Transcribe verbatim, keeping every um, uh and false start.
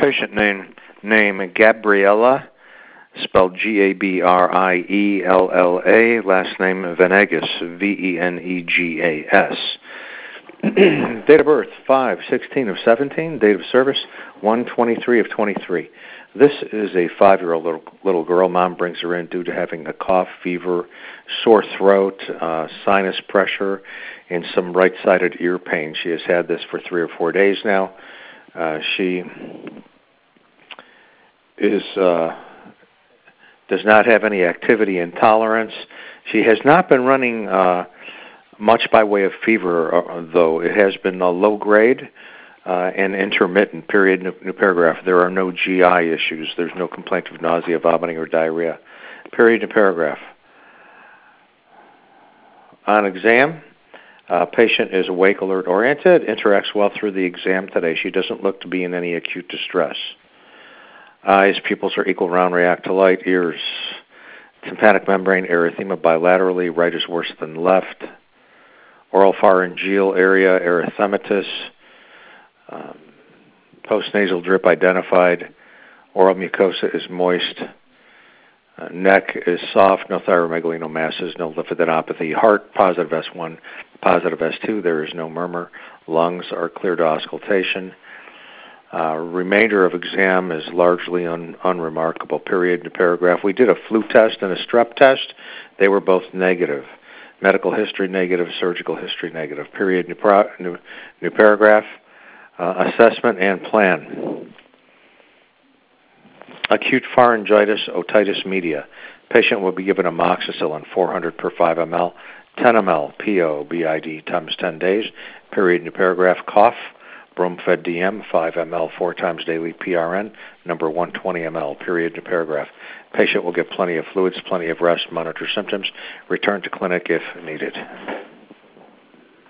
patient name, name Gabriella, spelled G A B R I E L L A, last name Venegas, V E N E G A S. Date of birth, five sixteen of seventeen. Date of service, one twenty-three of twenty-three. This is a five-year-old little, little girl. Mom brings her in due to having a cough, fever, sore throat, uh, sinus pressure, and some right-sided ear pain. She has had this for three or four days now. Uh, she is uh, does not have any activity intolerance. She has not been running uh, much by way of fever, uh, though. It has been a low grade uh, and intermittent, period, new, new paragraph. There are no G I issues. There's no complaint of nausea, vomiting, or diarrhea, period, new paragraph. On exam, uh, patient is awake, alert, oriented, interacts well through the exam today. She doesn't look to be in any acute distress. Eyes, pupils are equal, round, react to light. Ears, tympanic membrane erythema bilaterally, right is worse than left. Oral pharyngeal area, erythematous. Um, postnasal drip identified. Oral mucosa is moist. Uh, neck is soft, no thyromegaly, no masses, no lymphadenopathy. Heart, positive S one, positive S two. There is no murmur. Lungs are clear to auscultation. Uh, remainder of exam is largely un, unremarkable, period, in the paragraph. We did a flu test and a strep test. They were both negative. Medical history negative, surgical history negative, period, new, pro, new, new paragraph. Uh, assessment and plan. Acute pharyngitis, otitis media. Patient will be given amoxicillin, four hundred per five milliliters, ten milliliters, P O, B I D, times ten days, period, new paragraph. Cough, Bromfed D M, five milliliters, four times daily, P R N, number one hundred twenty milliliters, period, new paragraph. Patient will get plenty of fluids, plenty of rest, monitor symptoms, return to clinic if needed.